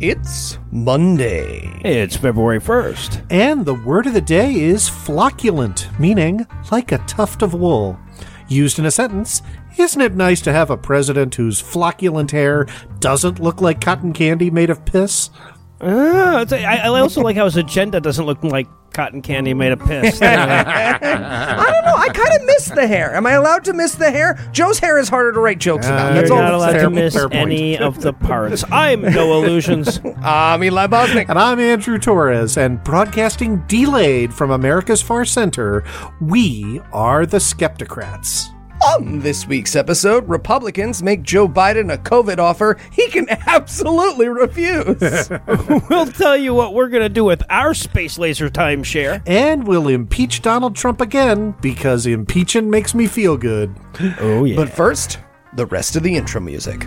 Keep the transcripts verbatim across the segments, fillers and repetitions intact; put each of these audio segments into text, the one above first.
It's Monday. It's February first. And the word of the day is flocculent, meaning like a tuft of wool. Used in a sentence, isn't it nice to have a president whose flocculent hair doesn't look like cotton candy made of piss? Uh, I, I also like how his agenda doesn't look like cotton candy made of piss. I don't know. I kind of miss the hair. Am I allowed to miss the hair? Joe's hair is harder to write jokes Uh, about. You're That's all. not allowed fair- to miss fair point. any of the parts. I'm No Illusions. I'm Eli Bosnick. And I'm Andrew Torres, and broadcasting delayed from America's Far Center, we are the Skeptocrats. On this week's episode, Republicans make Joe Biden a COVID offer he can absolutely refuse. We'll tell you what we're going to do with our space laser timeshare. And we'll impeach Donald Trump again, because impeaching makes me feel good. Oh, yeah. But first, the rest of the intro music.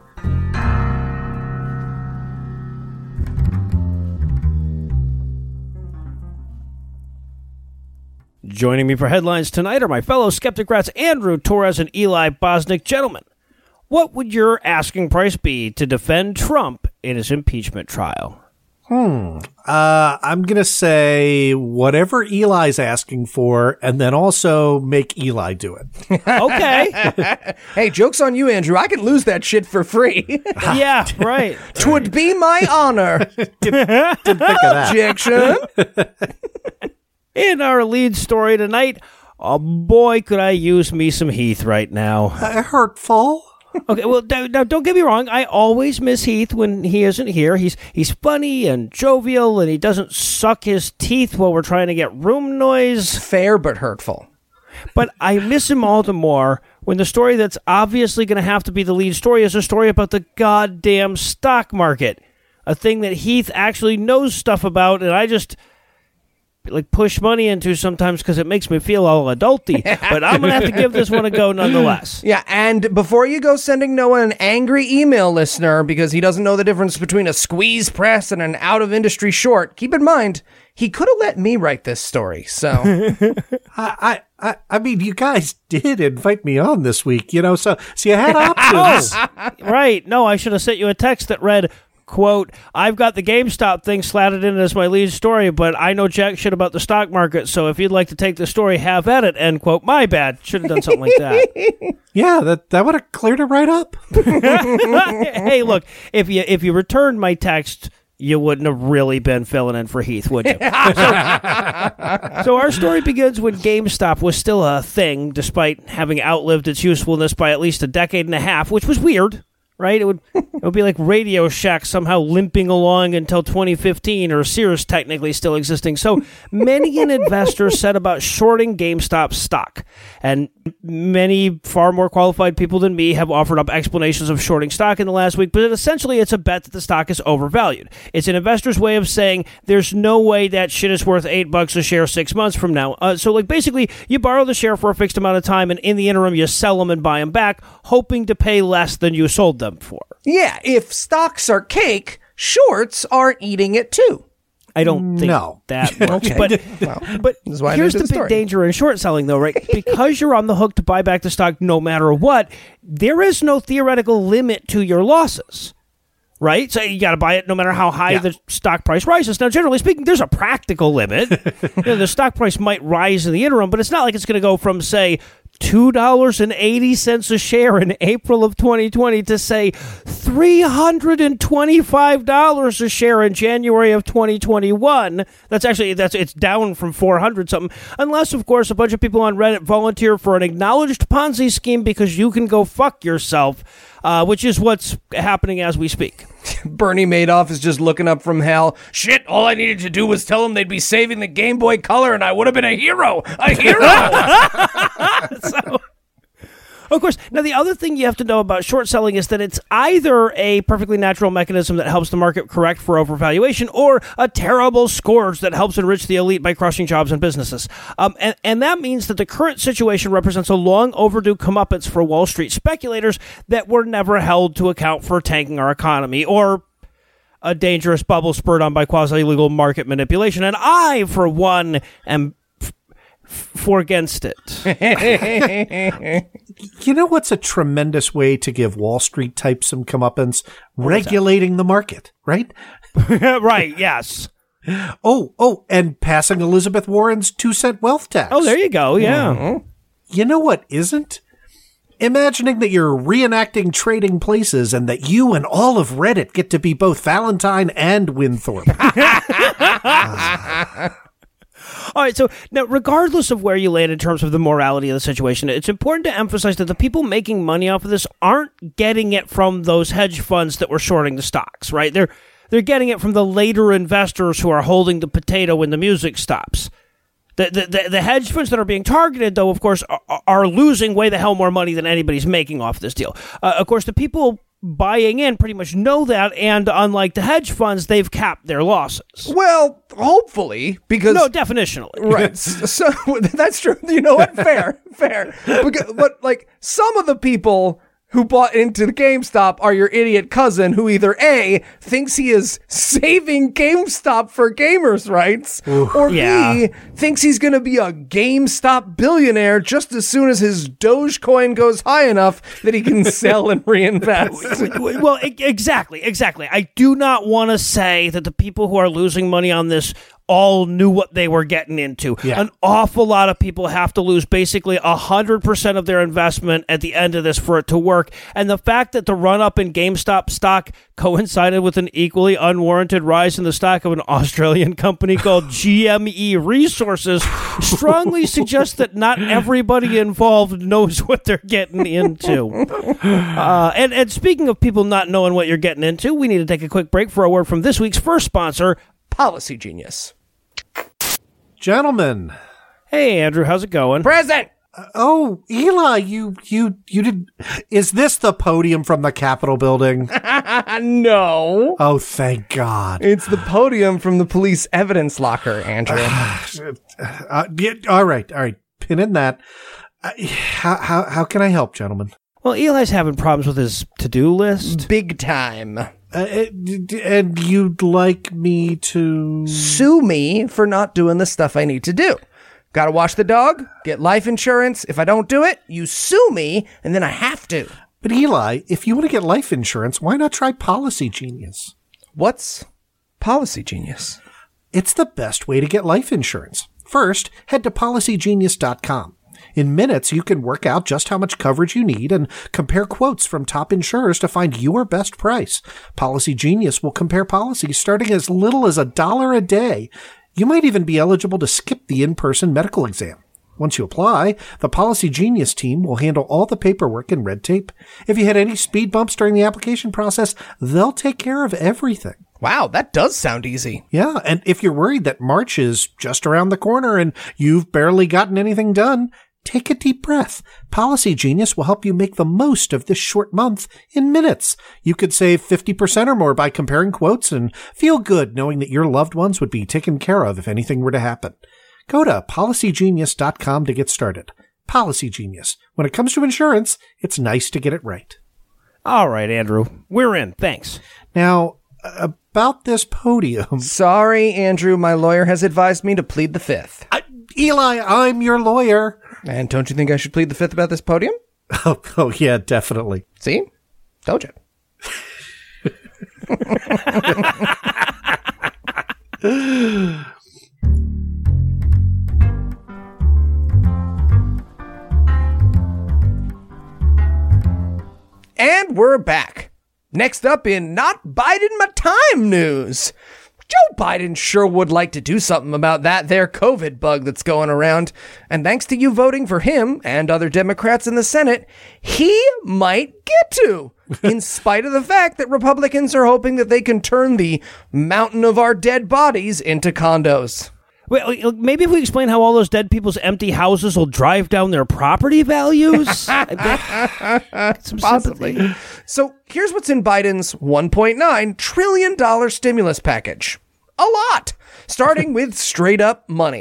Joining me for headlines tonight are my fellow Skeptocrats Andrew Torres and Eli Bosnick. Gentlemen, what would your asking price be to defend Trump in his impeachment trial? Hmm. Uh, I'm going to say whatever Eli's asking for, and then also make Eli do it. Okay. Hey, joke's on you, Andrew. I can lose that shit for free. Yeah, right. Twould be my honor. Didn't think of that. Objection. In our lead story tonight, oh boy, could I use me some Heath right now. Uh, hurtful. Okay, well, now, now don't get me wrong. I always miss Heath when he isn't here. He's he's funny and jovial, and he doesn't suck his teeth while we're trying to get room noise. Fair but hurtful. But I miss him all the more when the story that's obviously going to have to be the lead story is a story about the goddamn stock market, a thing that Heath actually knows stuff about, and I just like push money into sometimes because it makes me feel all adulty. But I'm going to have to give this one a go nonetheless. Yeah, and before you go sending Noah an angry email, listener, because he doesn't know the difference between a squeeze press and an out-of-industry short, keep in mind, he could have let me write this story, so... I, I, I mean, you guys did invite me on this week, you know, so, so you had options. Right. No, I should have sent you a text that read, quote, I've got the GameStop thing slatted in as my lead story, but I know jack shit about the stock market, so if you'd like to take the story, have at it, end quote. My bad. Should have done something like that. Yeah, that, that would have cleared it right up. Hey, look, if you if you returned my text, you wouldn't have really been filling in for Heath, would you? so, so our story begins when GameStop was still a thing, despite having outlived its usefulness by at least a decade and a half, which was weird. Right? It would it would be like Radio Shack somehow limping along until twenty fifteen, or Sears technically still existing. So many an investor said about shorting GameStop stock. And many far more qualified people than me have offered up explanations of shorting stock in the last week, but essentially it's a bet that the stock is overvalued. It's an investor's way of saying there's no way that shit is worth eight bucks a share six months from now. Uh, so like basically you borrow the share for a fixed amount of time, and in the interim you sell them and buy them back, hoping to pay less than you sold them for. Yeah, if stocks are cake, shorts are eating it too. I don't think No. that much. Okay. But, Well, but this is why I here's made the this big story. danger in short selling, though, right? Because you're on the hook to buy back the stock no matter what, there is no theoretical limit to your losses. Right? So you got to buy it no matter how high Yeah. the stock price rises. Now, generally speaking, there's a practical limit. You know, the stock price might rise in the interim, but it's not like it's going to go from, say, two dollars and eighty cents a share in April of twenty twenty to, say, three hundred twenty-five dollars a share in January of twenty twenty-one. That's actually, that's it's down from four hundred something. Unless, of course, a bunch of people on Reddit volunteer for an acknowledged Ponzi scheme because you can go fuck yourself, uh, which is what's happening as we speak. Bernie Madoff is just looking up from hell. Shit, all I needed to do was tell them they'd be saving the Game Boy Color and I would have been a hero. A hero! So, of course, now the other thing you have to know about short selling is that it's either a perfectly natural mechanism that helps the market correct for overvaluation, or a terrible scourge that helps enrich the elite by crushing jobs and businesses. Um, and, and that means that the current situation represents a long overdue comeuppance for Wall Street speculators that were never held to account for tanking our economy, or a dangerous bubble spurred on by quasi-legal market manipulation. And I, for one, am for against it. You know what's a tremendous way to give Wall Street types some comeuppance? Regulating the market, right? Right, yes. Oh, oh, and passing Elizabeth Warren's two-cent wealth tax. Oh, there you go, yeah. Mm-hmm. You know what isn't? Imagining that you're reenacting Trading Places and that you and all of Reddit get to be both Valentine and Winthorpe. All right, so now, regardless of where you land in terms of the morality of the situation, it's important to emphasize that the people making money off of this aren't getting it from those hedge funds that were shorting the stocks, right? They're they're getting it from the later investors who are holding the potato when the music stops. The the, the, the hedge funds that are being targeted, though, of course, are, are losing way the hell more money than anybody's making off this deal. Uh, of course, the people buying in pretty much know that, and unlike the hedge funds, they've capped their losses. Well, hopefully, because... No, definitionally. Right. So, that's true. You know what? Fair. Fair. Because, but, like, some of the people who bought into the GameStop are your idiot cousin who either A, thinks he is saving GameStop for gamers' rights, Ooh, or yeah. B, thinks he's going to be a GameStop billionaire just as soon as his Dogecoin goes high enough that he can sell and reinvest. Well, exactly, exactly. I do not want to say that the people who are losing money on this all knew what they were getting into. Yeah. An awful lot of people have to lose basically one hundred percent of their investment at the end of this for it to work. And the fact that the run-up in GameStop stock coincided with an equally unwarranted rise in the stock of an Australian company called G M E Resources strongly suggests that not everybody involved knows what they're getting into. Uh, and, and speaking of people not knowing what you're getting into, we need to take a quick break for a word from this week's first sponsor, Policy Genius. Gentlemen. Hey, Andrew, how's it going? Present! Uh, oh, Eli, you, you, you did. Is this the podium from the Capitol building? No. Oh, thank God. It's the podium from the police evidence locker, Andrew. uh, yeah, all right, all right. Pin in that. Uh, how, how, how can I help, gentlemen? Well, Eli's having problems with his to-do list. Big time. Uh, and you'd like me to... Sue me for not doing the stuff I need to do. Gotta wash the dog, get life insurance. If I don't do it, you sue me, and then I have to. But Eli, if you want to get life insurance, why not try Policy Genius? What's Policy Genius? It's the best way to get life insurance. First, head to policy genius dot com. In minutes, you can work out just how much coverage you need and compare quotes from top insurers to find your best price. Policy Genius will compare policies starting as little as a dollar a day. You might even be eligible to skip the in-person medical exam. Once you apply, the Policy Genius team will handle all the paperwork and red tape. If you had any speed bumps during the application process, they'll take care of everything. Wow, that does sound easy. Yeah, and if you're worried that March is just around the corner and you've barely gotten anything done, take a deep breath. Policy Genius will help you make the most of this short month in minutes. You could save fifty percent or more by comparing quotes and feel good knowing that your loved ones would be taken care of if anything were to happen. Go to policy genius dot com to get started. Policy Genius. When it comes to insurance, it's nice to get it right. All right, Andrew. We're in. Thanks. Now, about this podium... Sorry, Andrew. My lawyer has advised me to plead the fifth. I, Eli, I'm your lawyer. And don't you think I should plead the fifth about this podium? Oh, oh yeah, definitely. See? Told you. And we're back. Next up in Not Biden My Time news. Joe Biden sure would like to do something about that there COVID bug that's going around. And thanks to you voting for him and other Democrats in the Senate, he might get to, in spite of the fact that Republicans are hoping that they can turn the mountain of our dead bodies into condos. Wait, maybe if we explain how all those dead people's empty houses will drive down their property values? Some Possibly. sympathy. So here's what's in Biden's one point nine trillion dollars stimulus package. A lot, starting with straight up money.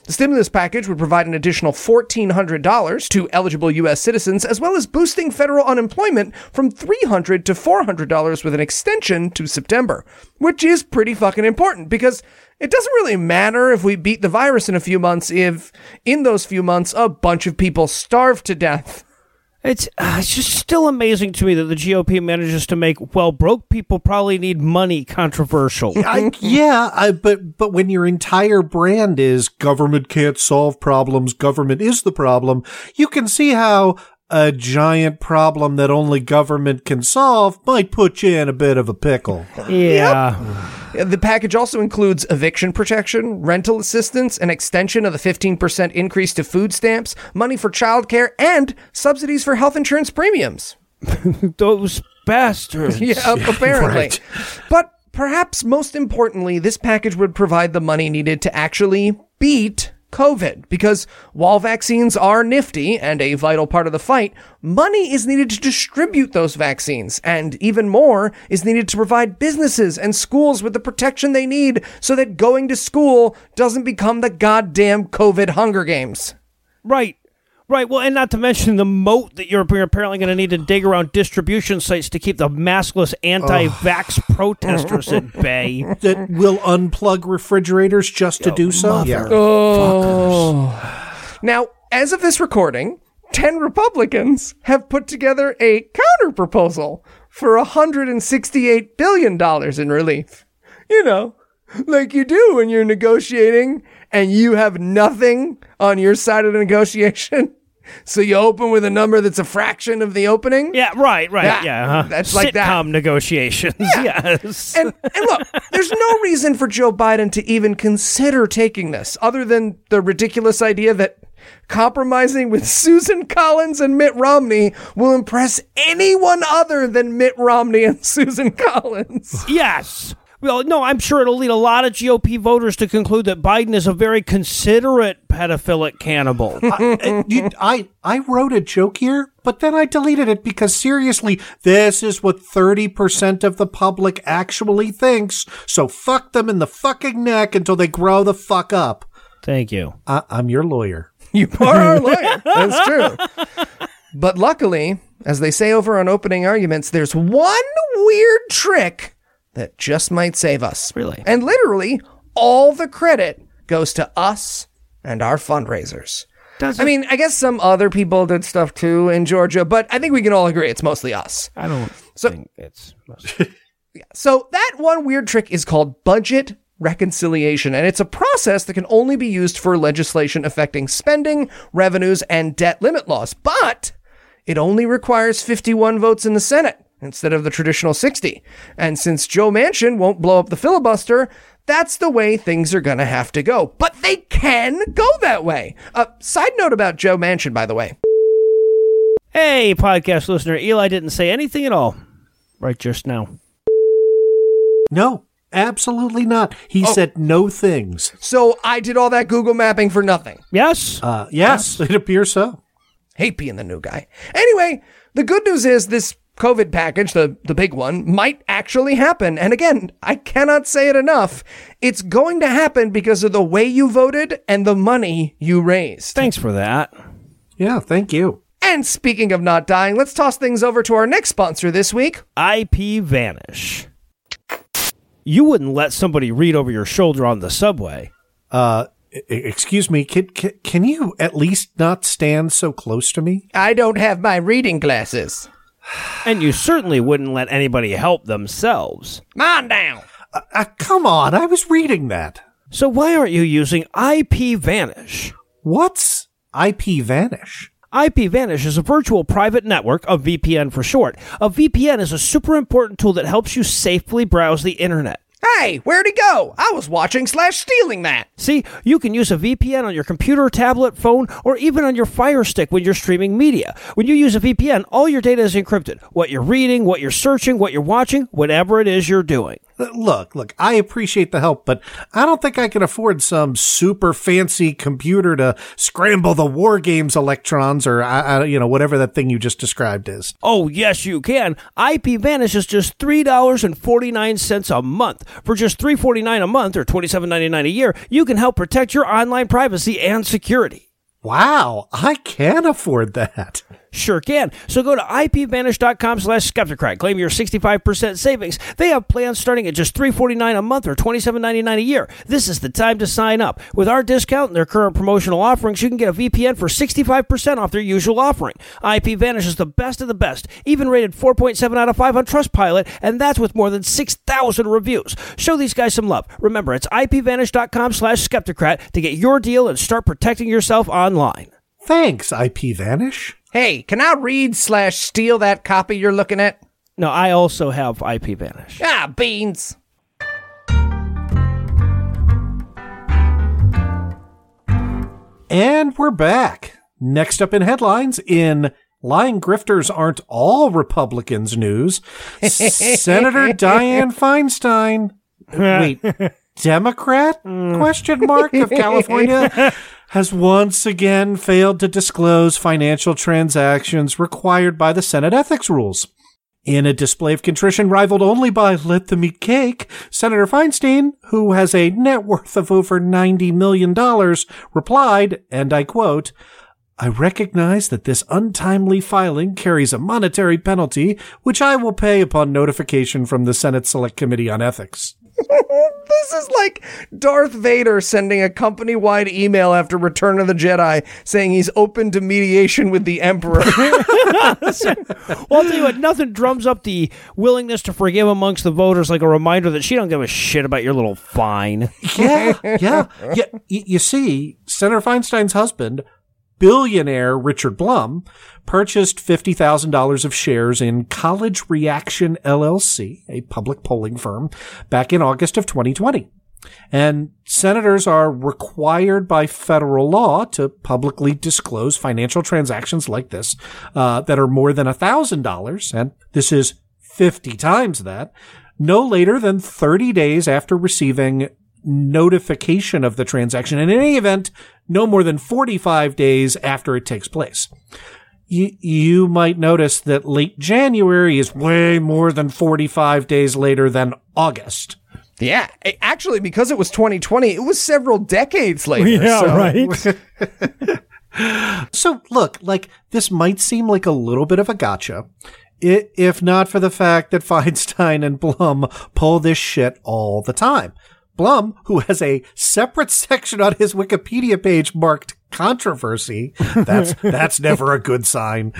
The stimulus package would provide an additional fourteen hundred dollars to eligible U S citizens, as well as boosting federal unemployment from three hundred dollars to four hundred dollars with an extension to September, which is pretty fucking important because it doesn't really matter if we beat the virus in a few months if, in those few months, a bunch of people starve to death. It's, uh, it's just still amazing to me that the G O P manages to make, well, broke people probably need money controversial. I, yeah, I, but but when your entire brand is government can't solve problems, government is the problem, you can see how a giant problem that only government can solve might put you in a bit of a pickle. Yeah. Yep. The package also includes eviction protection, rental assistance, an extension of the fifteen percent increase to food stamps, money for childcare, and subsidies for health insurance premiums. Those bastards. Yeah, apparently. Right. But perhaps most importantly, this package would provide the money needed to actually beat COVID, because while vaccines are nifty and a vital part of the fight, money is needed to distribute those vaccines, and even more is needed to provide businesses and schools with the protection they need so that going to school doesn't become the goddamn COVID Hunger Games. Right. Right. Well, and not to mention the moat that you're apparently going to need to dig around distribution sites to keep the maskless anti-vax protesters at bay. That will unplug refrigerators just to do so? Yeah. Oh. Now, as of this recording, ten Republicans have put together a counter proposal for one hundred sixty-eight billion dollars in relief. You know, like you do when you're negotiating and you have nothing on your side of the negotiation. So you open with a number that's a fraction of the opening? Yeah, right, right. Yeah, yeah, huh? that's like that. Sitcom negotiations. Yeah. Yes. And, and look, there's no reason for Joe Biden to even consider taking this, other than the ridiculous idea that compromising with Susan Collins and Mitt Romney will impress anyone other than Mitt Romney and Susan Collins. Yes. Well, no, I'm sure it'll lead a lot of G O P voters to conclude that Biden is a very considerate pedophilic cannibal. I, you, I I wrote a joke here, but then I deleted it because seriously, this is what thirty percent of the public actually thinks. So fuck them in the fucking neck until they grow the fuck up. Thank you. I, I'm your lawyer. You are our lawyer. That's true. But luckily, as they say over on Opening Arguments, there's one weird trick that just might save us. Really? And literally, all the credit goes to us and our fundraisers. Does I mean, I guess some other people did stuff too in Georgia, but I think we can all agree it's mostly us. I don't So- think it's... Yeah. So that one weird trick is called budget reconciliation, and it's a process that can only be used for legislation affecting spending, revenues, and debt limit laws. But it only requires fifty-one votes in the Senate instead of the traditional sixty. And since Joe Manchin won't blow up the filibuster, that's the way things are going to have to go. But they can go that way. Uh, side note about Joe Manchin, by the way. Hey, podcast listener, Eli didn't say anything at all right just now. No, absolutely not. He Oh. said no things. So I did all that Google mapping for nothing. Yes? Uh, yes, it appears so. Hate being the new guy. Anyway, the good news is this COVID package, the, the big one, might actually happen. And again, I cannot say it enough. It's going to happen because of the way you voted and the money you raised. Thanks for that. Yeah, thank you. And speaking of not dying, let's toss things over to our next sponsor this week. I P Vanish. You wouldn't let somebody read over your shoulder on the subway. Uh, e- excuse me, can, can, can you at least not stand so close to me? I don't have my reading glasses. And you certainly wouldn't let anybody help themselves. On down. Uh, uh, come on, I was reading that. So why aren't you using I P Vanish? What's I P Vanish? I P Vanish is a virtual private network, a V P N for short. A V P N is a super important tool that helps you safely browse the internet. Hey, where'd he go? I was watching slash stealing that. See, you can use a V P N on your computer, tablet, phone, or even on your Fire Stick when you're streaming media. When you use a V P N, all your data is encrypted. What you're reading, what you're searching, what you're watching, whatever it is you're doing. Look, look, I appreciate the help, but I don't think I can afford some super fancy computer to scramble the War Games electrons or, I, I, you know, whatever that thing you just described is. Oh, yes, you can. IPVanish is just three dollars and forty-nine cents a month. For just three dollars and forty-nine cents a month or twenty-seven ninety-nine a year, you can help protect your online privacy and security. Wow, I can afford that. Sure can. So go to ipvanish.com slash Skeptocrat. Claim your sixty-five percent savings. They have plans starting at just three dollars and forty-nine cents a month or twenty-seven ninety-nine a year. This is the time to sign up. With our discount and their current promotional offerings, you can get a V P N for sixty-five percent off their usual offering. IPVanish is the best of the best, even rated four point seven out of five on Trustpilot, and that's with more than six thousand reviews. Show these guys some love. Remember, it's ipvanish.com slash Skeptocrat to get your deal and start protecting yourself online. Thanks, IPVanish. Hey, can I read slash steal that copy you're looking at? No, I also have IPVanish. Ah, beans. And we're back. Next up in headlines, in Lying Grifters Aren't All Republicans news, Senator Dianne Feinstein, wait, Democrat, question mark, of California, has once again failed to disclose financial transactions required by the Senate ethics rules. In a display of contrition rivaled only by Let Them Eat Cake, Senator Feinstein, who has a net worth of over ninety million dollars, replied, and I quote, "I recognize that this untimely filing carries a monetary penalty, which I will pay upon notification from the Senate Select Committee on Ethics." This is like Darth Vader sending a company-wide email after Return of the Jedi saying he's open to mediation with the Emperor. Well, I'll tell you what, nothing drums up the willingness to forgive amongst the voters like a reminder that she don't give a shit about your little fine. Yeah, yeah. yeah. Y- you see, Senator Feinstein's husband, billionaire Richard Blum, purchased fifty thousand dollars of shares in College Reaction L L C, a public polling firm, back in August of twenty twenty. And senators are required by federal law to publicly disclose financial transactions like this uh, that are more than one thousand dollars, and this is fifty times that, no later than thirty days after receiving notification of the transaction, and in any event, no more than forty-five days after it takes place. You, you might notice that late January is way more than forty-five days later than August. Yeah, actually, because it was twenty twenty, it was several decades later. Yeah, so. right. So, look, like, this might seem like a little bit of a gotcha, if not for the fact that Feinstein and Blum pull this shit all the time. Blum, who has a separate section on his Wikipedia page marked controversy, that's that's never a good sign,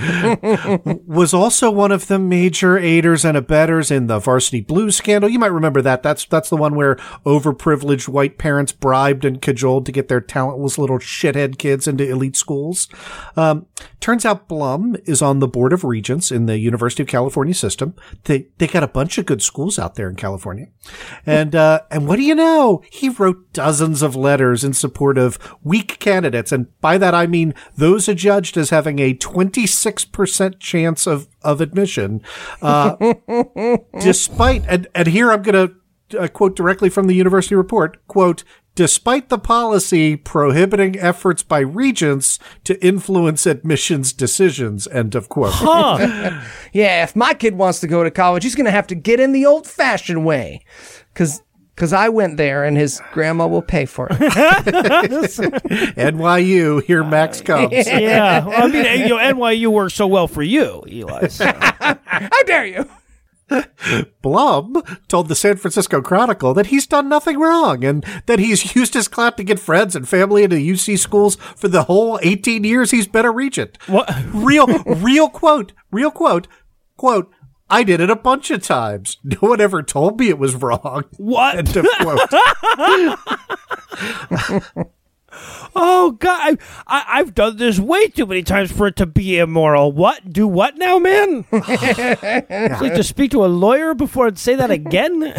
was also one of the major aiders and abettors in the Varsity Blues scandal. You might remember that. That's that's the one where overprivileged white parents bribed and cajoled to get their talentless little shithead kids into elite schools. Um, turns out Blum is on the Board of Regents in the University of California system. They they got a bunch of good schools out there in California. And uh, and what do you know? He wrote dozens of letters in support of weak candidates, and by that I mean those adjudged as having a twenty-six percent chance of, of admission, uh, despite, and, and here I'm going to uh, quote directly from the university report, quote, "Despite the policy prohibiting efforts by regents to influence admissions decisions," end of quote. Huh. Yeah, if my kid wants to go to college, he's going to have to get in the old-fashioned way. Because Because I went there and his grandma will pay for it. N Y U, here Max comes. Yeah. Well, I mean, you know, N Y U works so well for you, Eli. So. How dare you? Blum told the San Francisco Chronicle that he's done nothing wrong and that he's used his clout to get friends and family into U C schools for the whole eighteen years he's been a regent. What? Real, real quote, real quote, quote, "I did it a bunch of times. No one ever told me it was wrong." What? End of quote. Oh, God. I, I've done this way too many times for it to be immoral. What? Do what now, man? It's like to speak to a lawyer before I'd say that again?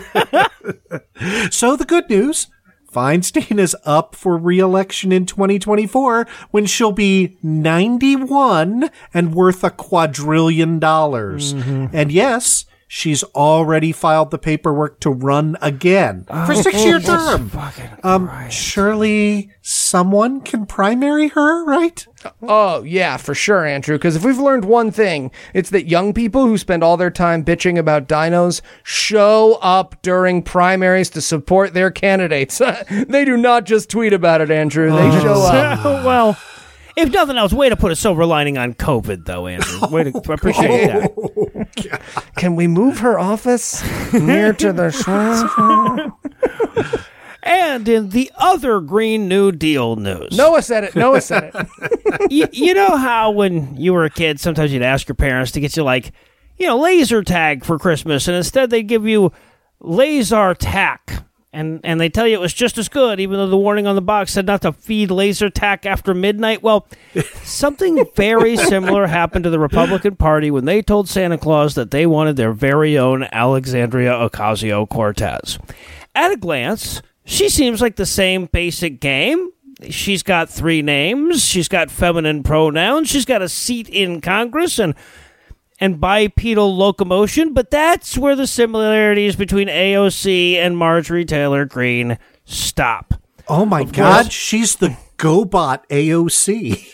So the good news, Feinstein is up for re-election in twenty twenty-four when she'll be ninety-one and worth a quadrillion dollars. Mm-hmm. And yes, she's already filed the paperwork to run again for a six-year term. Um, surely someone can primary her, right? Oh, yeah, for sure, Andrew, because if we've learned one thing, it's that young people who spend all their time bitching about dinos show up during primaries to support their candidates. They do not just tweet about it, Andrew. They show up. Well, if nothing else, way to put a silver lining on COVID, though, Andrew. Way to appreciate that. Can we move her office near to the swamp? And in the other Green New Deal news. Noah said it. Noah said it. you, you know how when you were a kid, sometimes you'd ask your parents to get you, like, you know, laser tag for Christmas, and instead they'd give you laser tack. And and they tell you it was just as good, even though the warning on the box said not to feed laser tack after midnight. Well, something very similar happened to the Republican Party when they told Santa Claus that they wanted their very own Alexandria Ocasio-Cortez. At a glance, she seems like the same basic game. She's got three names. She's got feminine pronouns. She's got a seat in Congress and and bipedal locomotion, but that's where the similarities between A O C and Marjorie Taylor Greene stop. Oh my God, she's the GoBot A O C.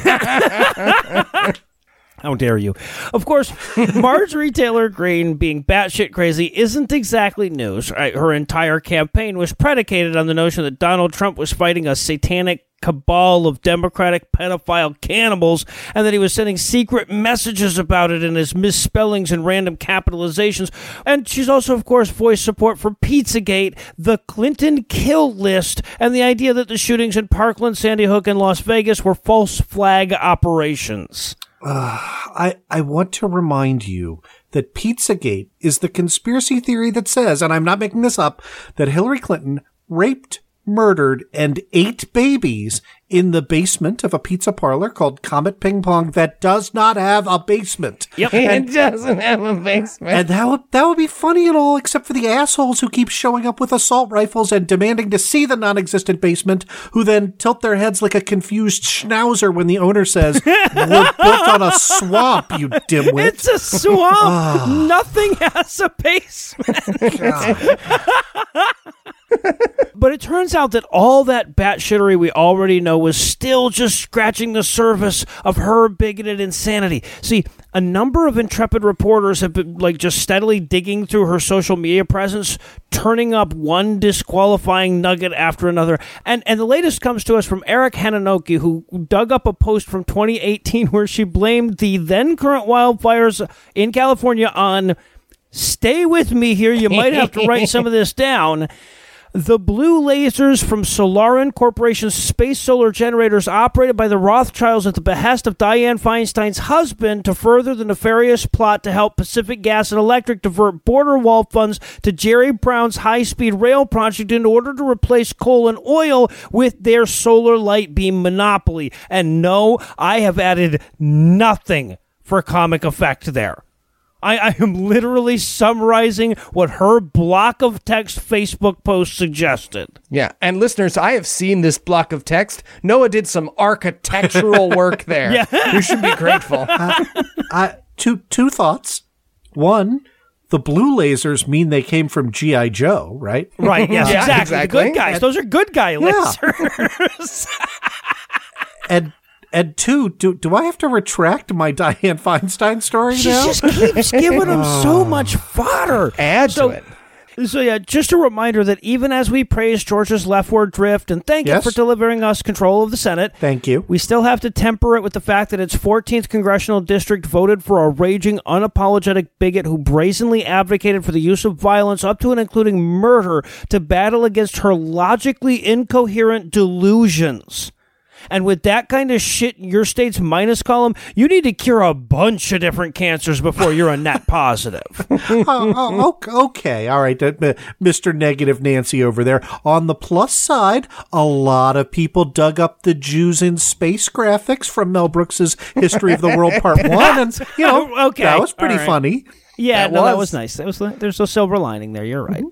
How dare you? Of course, Marjorie Taylor Greene being batshit crazy isn't exactly news. Her entire campaign was predicated on the notion that Donald Trump was fighting a satanic cabal of Democratic pedophile cannibals, and that he was sending secret messages about it in his misspellings and random capitalizations. And she's also, of course, voiced support for Pizzagate, the Clinton kill list, and the idea that the shootings in Parkland, Sandy Hook, and Las Vegas were false flag operations. Uh, I, I want to remind you that Pizzagate is the conspiracy theory that says, and I'm not making this up, that Hillary Clinton raped, murdered, and ate babies in the basement of a pizza parlor called Comet Ping Pong that does not have a basement. Yep. And, it doesn't have a basement. And that would, that would be funny and all, except for the assholes who keep showing up with assault rifles and demanding to see the non-existent basement, who then tilt their heads like a confused schnauzer when the owner says, "We're built on a swamp, you dimwit." It's a swamp. Nothing has a basement. But it turns out that all that batshittery we already know was still just scratching the surface of her bigoted insanity. See, a number of intrepid reporters have been like just steadily digging through her social media presence, turning up one disqualifying nugget after another. And and the latest comes to us from Eric Hananoki, who dug up a post from twenty eighteen where she blamed the then current wildfires in California on, stay with me here, you might have to write some of this down, the blue lasers from Solarin Corporation's space solar generators operated by the Rothschilds at the behest of Dianne Feinstein's husband to further the nefarious plot to help Pacific Gas and Electric divert border wall funds to Jerry Brown's high-speed rail project in order to replace coal and oil with their solar light beam monopoly. And no, I have added nothing for comic effect there. I, I am literally summarizing what her block of text Facebook post suggested. Yeah, and listeners, I have seen this block of text. Noah did some architectural work there. Yeah. You should be grateful. Uh, I, two, two thoughts. One, the blue lasers mean they came from G I. Joe, right? Right, yes, yeah, exactly. exactly. The good guys. Those are good guy lasers. Yeah. and And two, do do I have to retract my Dianne Feinstein story she now? She just keeps giving them so much fodder. Add so, to it. So yeah, just a reminder that even as we praise Georgia's leftward drift and thank Yes. it for delivering us control of the Senate, Thank you. we still have to temper it with the fact that its fourteenth congressional district voted for a raging, unapologetic bigot who brazenly advocated for the use of violence up to and including murder to battle against her logically incoherent delusions. And with that kind of shit in your state's minus column, you need to cure a bunch of different cancers before you're a net positive. oh, oh, okay. All right. Uh, Mister Negative Nancy over there. On the plus side, a lot of people dug up the Jews in space graphics from Mel Brooks's History of the World Part One. And, you know, okay. that was pretty All right. funny. Yeah, That no, was. that was nice. That was there's a silver lining there. You're right.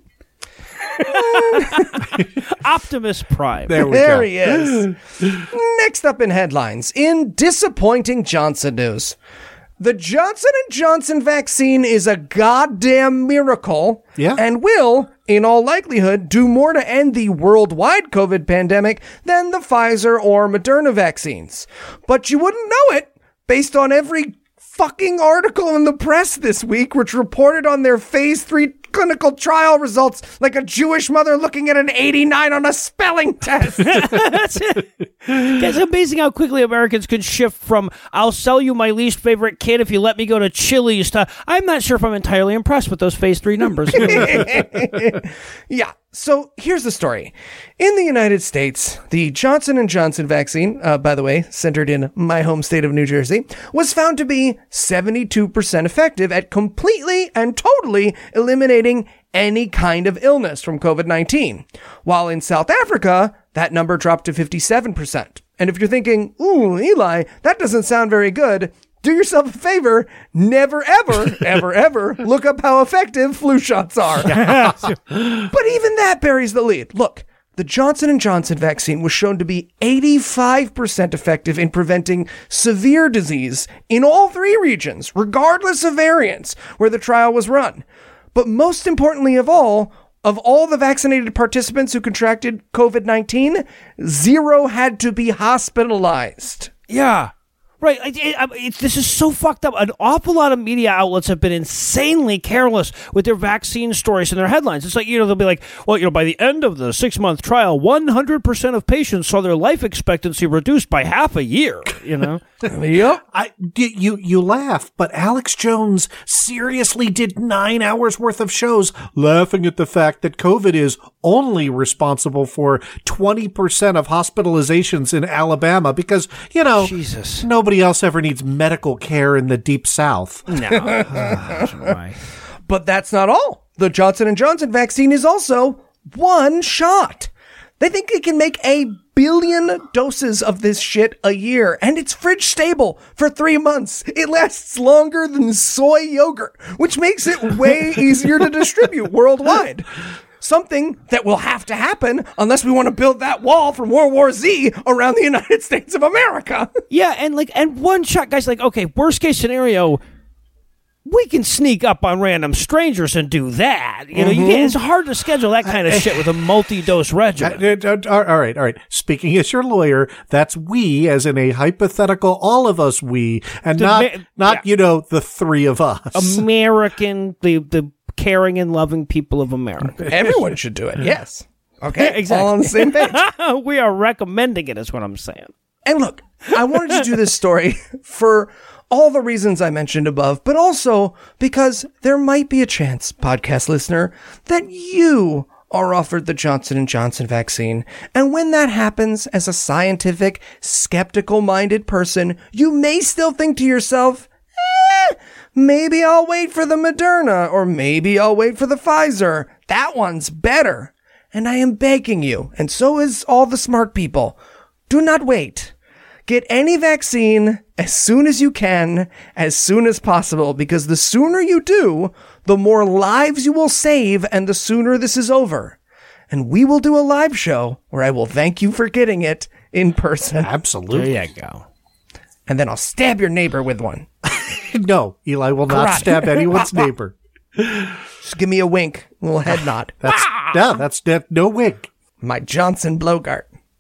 Optimus Prime. There we There go. he is. Next up in headlines, in disappointing Johnson news. The Johnson and Johnson vaccine is a goddamn miracle. Yeah. And will, in all likelihood, do more to end the worldwide COVID pandemic than the Pfizer or Moderna vaccines. But you wouldn't know it based on every fucking article in the press this week, which reported on their phase three clinical trial results like a Jewish mother looking at an eighty-nine on a spelling test. That's it. It's amazing how quickly Americans can shift from "I'll sell you my least favorite kid if you let me go to Chili's" to "I'm not sure if I'm entirely impressed with those phase three numbers." Yeah. So here's the story. In the United States, the Johnson and Johnson vaccine, uh, by the way, centered in my home state of New Jersey, was found to be seventy-two percent effective at completely and totally eliminating any kind of illness from COVID nineteen. While in South Africa, that number dropped to fifty-seven percent. And if you're thinking, ooh, Eli, that doesn't sound very good, do yourself a favor, never, ever, ever, ever look up how effective flu shots are. But even that buries the lead. Look, the Johnson and Johnson vaccine was shown to be eighty-five percent effective in preventing severe disease in all three regions, regardless of variants, where the trial was run. But most importantly of all, of all the vaccinated participants who contracted COVID nineteen, zero had to be hospitalized. Yeah. Right. It, it, it, this is so fucked up. An awful lot of media outlets have been insanely careless with their vaccine stories and their headlines. It's like, you know, they'll be like, well, you know, by the end of the six-month trial, one hundred percent of patients saw their life expectancy reduced by half a year, you know? Yep. I, you, you laugh, but Alex Jones seriously did nine hours worth of shows laughing at the fact that COVID is only responsible for twenty percent of hospitalizations in Alabama because, you know, Jesus. Nobody else ever needs medical care in the Deep South. No. uh, But that's not all. The Johnson and Johnson vaccine is also one shot. They think it can make a billion doses of this shit a year, and it's fridge stable for three months. It lasts longer than soy yogurt, which makes it way easier to distribute worldwide. Something that will have to happen unless we want to build that wall from World War Z around the United States of America. Yeah, and like, and one shot, guys, like, okay, worst case scenario, we can sneak up on random strangers and do that. You know, mm-hmm. you get, it's hard to schedule that kind of shit with a multi-dose regimen. Uh, uh, uh, all right, all right. Speaking as your lawyer, that's we, as in a hypothetical, all of us we, and The not, ma- not yeah. you know, the three of us. American, the the caring and loving people of America. Everyone should do it, yes. Okay, exactly. All on the same page. We are recommending it, is what I'm saying. And look, I wanted to do this story for all the reasons I mentioned above, but also because there might be a chance, podcast listener, that you are offered the Johnson and Johnson vaccine. And when that happens, as a scientific, skeptical-minded person, you may still think to yourself, eh, maybe I'll wait for the Moderna, or maybe I'll wait for the Pfizer. That one's better. And I am begging you, and so is all the smart people, do not wait. Get any vaccine as soon as you can, as soon as possible, because the sooner you do, the more lives you will save, and the sooner this is over. And we will do a live show where I will thank you for getting it in person. Absolutely. There you go. And then I'll stab your neighbor with one. No, Eli will not Karate. stab anyone's neighbor. Just give me a wink, a little head nod. That's no, that's that, no wink. My Johnson Blowgart.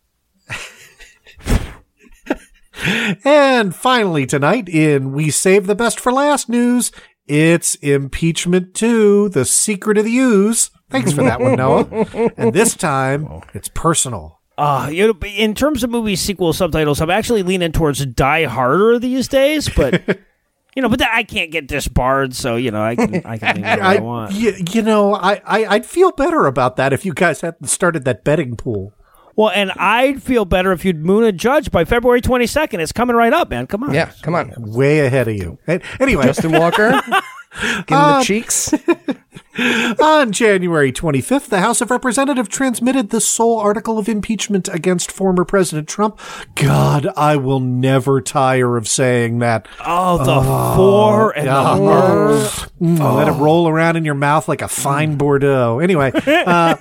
And finally tonight in We Save the Best for Last news, it's impeachment two, the secret of the U's. Thanks for that one, Noah. And this time, it's personal. Uh, you know, in terms of movie sequel subtitles, I'm actually leaning towards Die Harder these days, but you know, but I can't get disbarred, so you know, I can I can lean whatever I, I want. You, you know, I, I I'd feel better about that if you guys hadn't started that betting pool. Well, and I'd feel better if you'd moon a judge by February twenty-second. It's coming right up, man. Come on. Yeah, come on. Way ahead of you. Anyway. Justin Walker, give him um, the cheeks. On January twenty-fifth, the House of Representatives transmitted the sole article of impeachment against former President Trump. God, I will never tire of saying that. Oh, the oh, four and oh, the murder. Mm, oh. Let it roll around in your mouth like a fine Bordeaux. Anyway, uh,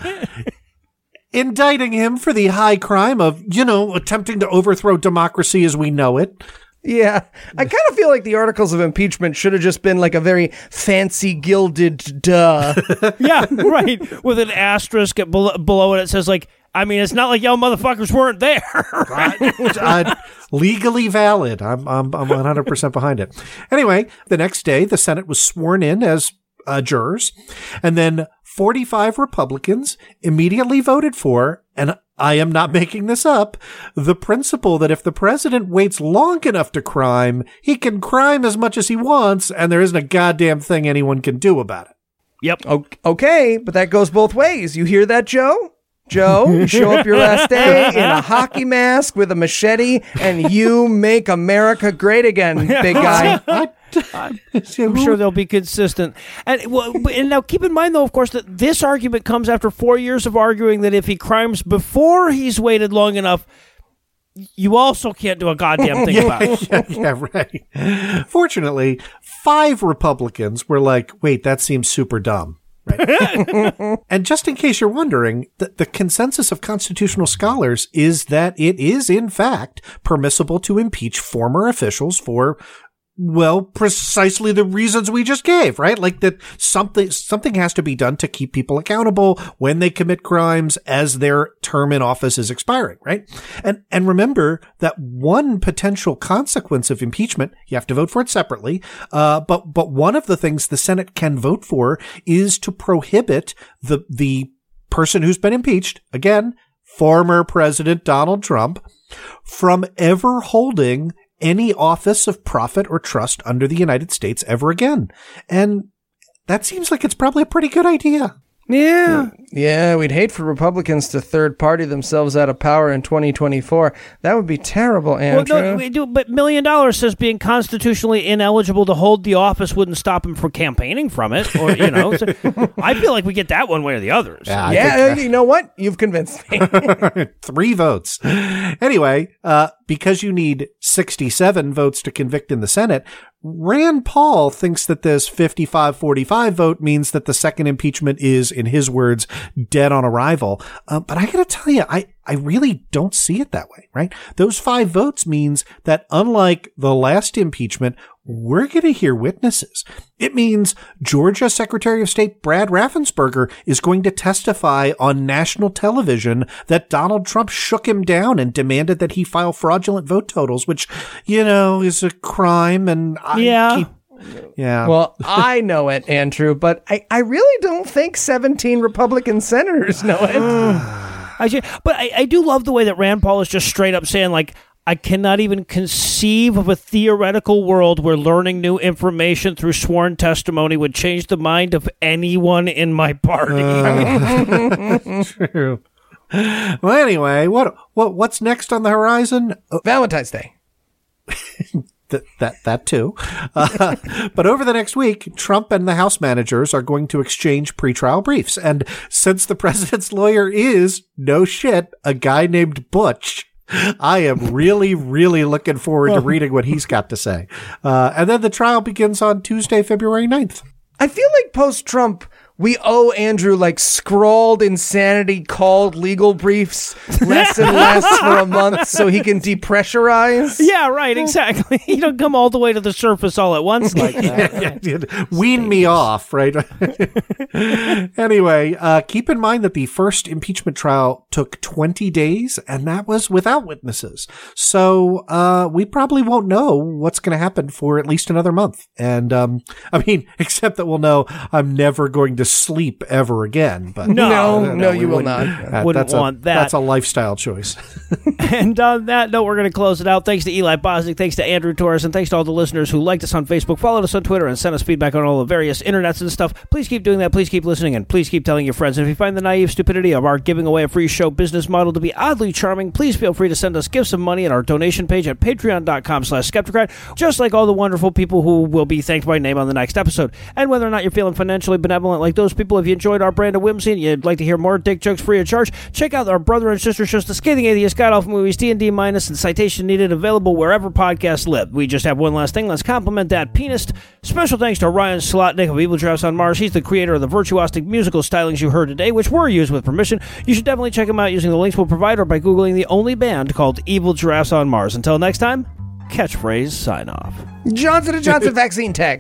indicting him for the high crime of, you know, attempting to overthrow democracy as we know it. Yeah, I kind of feel like the articles of impeachment should have just been like a very fancy gilded duh. Yeah, right. With an asterisk at below, below it, it says like, I mean, it's not like y'all motherfuckers weren't there. uh, legally valid. I'm, I'm, I'm one hundred percent behind it. Anyway, the next day, the Senate was sworn in as uh, jurors, and then forty-five Republicans immediately voted for, and I am not making this up, the principle that if the president waits long enough to crime, he can crime as much as he wants, and there isn't a goddamn thing anyone can do about it. Yep. Okay, but that goes both ways. You hear that, Joe? Joe, you show up your last day in a hockey mask with a machete, and you make America great again, big guy. I'm sure they'll be consistent. And, well, and now keep in mind, though, of course, that this argument comes after four years of arguing that if he crimes before he's waited long enough, you also can't do a goddamn thing about it. yeah, yeah, right. Fortunately, five Republicans were like, wait, that seems super dumb. Right. And just in case you're wondering, the, the consensus of constitutional scholars is that it is, in fact, permissible to impeach former officials for, well, precisely the reasons we just gave, right? Like that something, something has to be done to keep people accountable when they commit crimes as their term in office is expiring, right? And, and remember that one potential consequence of impeachment, you have to vote for it separately, uh, but, but one of the things the Senate can vote for is to prohibit the, the person who's been impeached, again, former President Donald Trump, from ever holding any office of profit or trust under the United States ever again. And that seems like it's probably a pretty good idea. Yeah. Yeah, we'd hate for Republicans to third party themselves out of power in twenty twenty-four. That would be terrible, Andrew. Well, no, we do, but Million Dollar says being constitutionally ineligible to hold the office wouldn't stop him from campaigning from it. Or, you know, so I feel like we get that one way or the other. So. Yeah, yeah you know what? You've convinced me. Three votes. Anyway, uh, because you need sixty-seven votes to convict in the Senate, Rand Paul thinks that this fifty-five forty-five vote means that the second impeachment is, in his words, dead on arrival. Uh, but I gotta tell you, I, I really don't see it that way, right? Those five votes means that unlike the last impeachment, we're going to hear witnesses. It means Georgia Secretary of State Brad Raffensperger is going to testify on national television that Donald Trump shook him down and demanded that he file fraudulent vote totals, which, you know, is a crime. And I yeah. keep Yeah. Well, I know it, Andrew, but I, I really don't think seventeen Republican senators know it. I should, but I, I do love the way that Rand Paul is just straight up saying, like, I cannot even conceive of a theoretical world where learning new information through sworn testimony would change the mind of anyone in my party. Uh, true. Well, anyway, what what what's next on the horizon? Oh, Valentine's Day. That, that, that too. Uh, but over the next week, Trump and the House managers are going to exchange pretrial briefs. And since the president's lawyer is, no shit, a guy named Butch, I am really, really looking forward to reading what he's got to say. Uh, and then the trial begins on Tuesday, February ninth. I feel like post-Trump, we owe Andrew like scrawled insanity called legal briefs less and less for a month so he can depressurize. Yeah, right, exactly. You don't come all the way to the surface all at once like that. yeah, yeah, yeah. Wean me off, right? Anyway, uh, keep in mind that the first impeachment trial took twenty days, and that was without witnesses. So uh, we probably won't know what's going to happen for at least another month. And um, I mean, except that we'll know I'm never going to sleep ever again. But No, No, no, no, we you will wouldn't. not. That- Wouldn't that's want a, that. That's a lifestyle choice. And on that note, we're going to close it out. Thanks to Eli Bosnick, thanks to Andrew Torres, and thanks to all the listeners who liked us on Facebook, followed us on Twitter, and sent us feedback on all the various internets and stuff. Please keep doing that. Please keep listening, and please keep telling your friends. And if you find the naive stupidity of our giving away a free show business model to be oddly charming, please feel free to send us gifts of money at our donation page at patreon.com slash skeptocrat, just like all the wonderful people who will be thanked by name on the next episode. And whether or not you're feeling financially benevolent like those people, if you enjoyed our brand of whimsy and you'd like to hear more dick jokes free of charge, check out our brother and sister shows, The Scathing Atheist, God Awful Movies, D and D Minus, and Citation Needed, available wherever podcasts live. We just have one last thing. Let's compliment that pianist. Special thanks to Ryan Slotnick of Evil Giraffes on Mars. He's the creator of the virtuosic musical stylings you heard today, which were used with permission. You should definitely check him out using the links we'll provide or by Googling the only band called Evil Giraffes on Mars. Until next time, catchphrase sign off. Johnson and Johnson Vaccine Tech.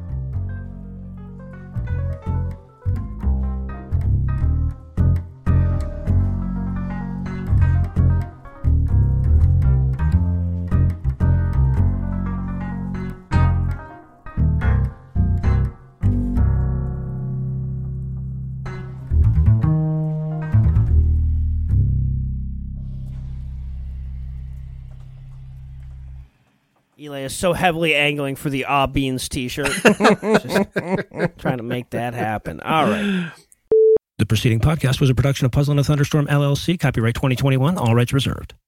Eli is so heavily angling for the Ah Beans t-shirt. Just trying to make that happen. All right. The preceding podcast was a production of Puzzle and a Thunderstorm, L L C, copyright twenty twenty-one, all rights reserved.